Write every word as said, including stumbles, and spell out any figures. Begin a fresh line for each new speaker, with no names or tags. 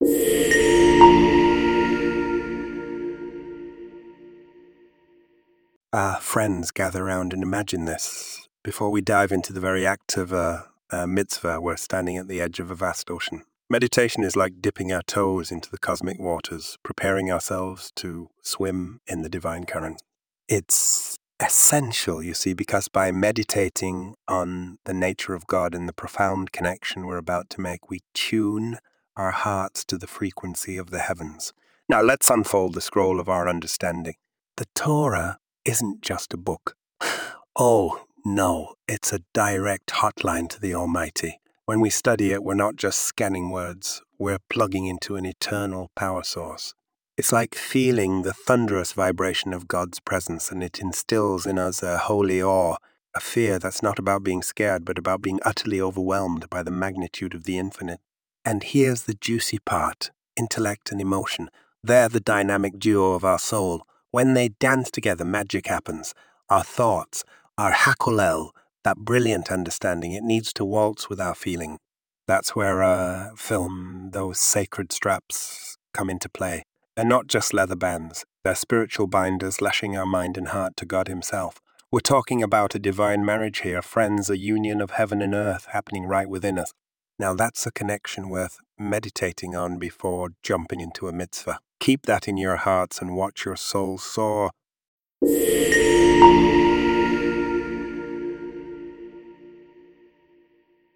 Our friends gather round and imagine this. Before we dive into the very act of a, a mitzvah, we're standing at the edge of a vast ocean. Meditation is like dipping our toes into the cosmic waters, preparing ourselves to swim in the divine current. It's essential, you see, because by meditating on the nature of God and the profound connection we're about to make, we tune our hearts to the frequency of the heavens. Now let's unfold the scroll of our understanding. The Torah isn't just a book. Oh, no, it's a direct hotline to the Almighty. When we study it, we're not just scanning words, we're plugging into an eternal power source. It's like feeling the thunderous vibration of God's presence, and it instills in us a holy awe, a fear that's not about being scared, but about being utterly overwhelmed by the magnitude of the infinite. And here's the juicy part, intellect and emotion. They're the dynamic duo of our soul. When they dance together, magic happens. Our thoughts, our hakolel, that brilliant understanding, it needs to waltz with our feeling. That's where uh, film, those sacred straps, come into play. They're not just leather bands. They're spiritual binders lashing our mind and heart to God Himself. We're talking about a divine marriage here, friends, a union of heaven and earth happening right within us. Now that's a connection worth meditating on before jumping into a mitzvah. Keep that in your hearts and watch your soul soar.